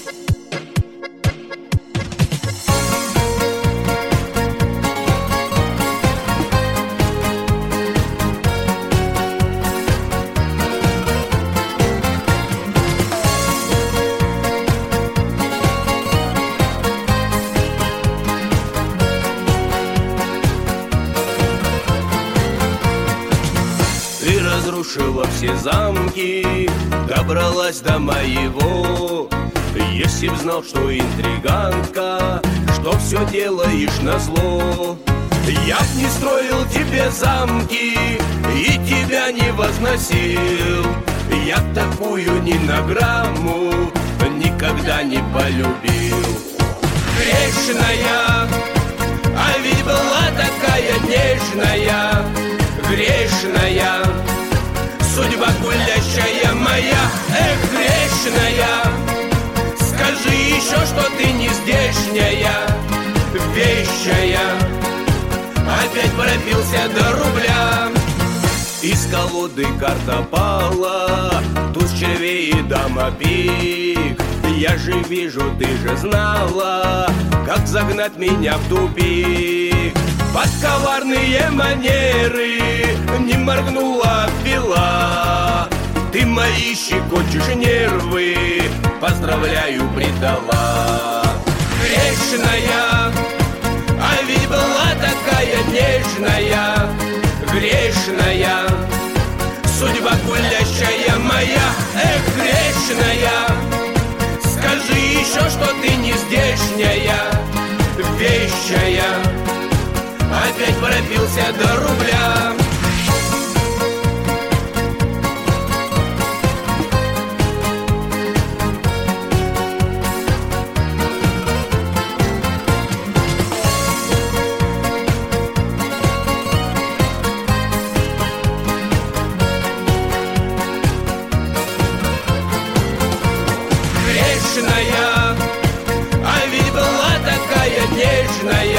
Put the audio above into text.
Разрушила все замки, добралась до моего. Если б знал, что интригантка, что все делаешь назло, я б не строил тебе замки и тебя не возносил. Я такую ни на грамму никогда не полюбил. Грешная, а ведь была такая нежная, грешная, судьба гулящая моя, эх, грешная. Скажи еще, что ты не здешняя, вещая. Опять пропился до рубля. Из колоды карта пала, туз червей и дама пик. Я же вижу, ты же знала, как загнать меня в тупик. Под коварные манеры не моргнула пила. Ты мои щекочешь нервы, поздравляю, предала. Грешная, а ведь была такая нежная, грешная, судьба гулящая моя, эх, грешная. Скажи еще, что ты не здешняя, вещая. Опять пропился до рубля. Грешная, а ведь была такая нежная,